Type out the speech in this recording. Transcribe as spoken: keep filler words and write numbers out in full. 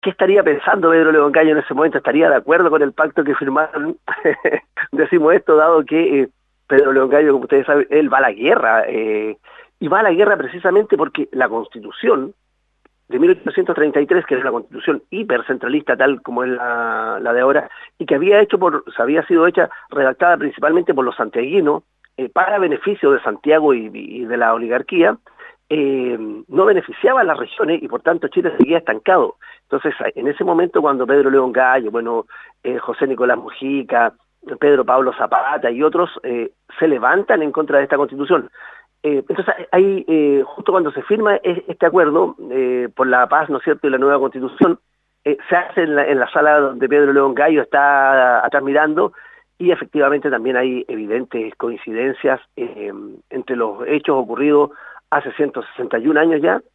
¿qué estaría pensando Pedro León Gallo en ese momento? ¿Estaría de acuerdo con el pacto que firmaron? Decimos esto dado que eh, Pedro León Gallo, como ustedes saben, él va a la guerra, eh, y va a la guerra precisamente porque la Constitución de mil ochocientos treinta y tres, que es una constitución hipercentralista tal como es la, la de ahora, y que había hecho por, se había sido hecha, redactada principalmente por los santiaguinos, eh, para beneficio de Santiago y, y de la oligarquía, eh, no beneficiaba a las regiones y por tanto Chile seguía estancado. Entonces, en ese momento cuando Pedro León Gallo, bueno, eh, José Nicolás Mujica, Pedro Pablo Zapata y otros eh, se levantan en contra de esta constitución. Eh, entonces, ahí, eh, justo cuando se firma este acuerdo eh, por la paz, ¿no es cierto?, y la nueva constitución, eh, se hace en la, en la sala donde Pedro León Gallo está atrás mirando, y efectivamente también hay evidentes coincidencias eh, entre los hechos ocurridos hace ciento sesenta y un años ya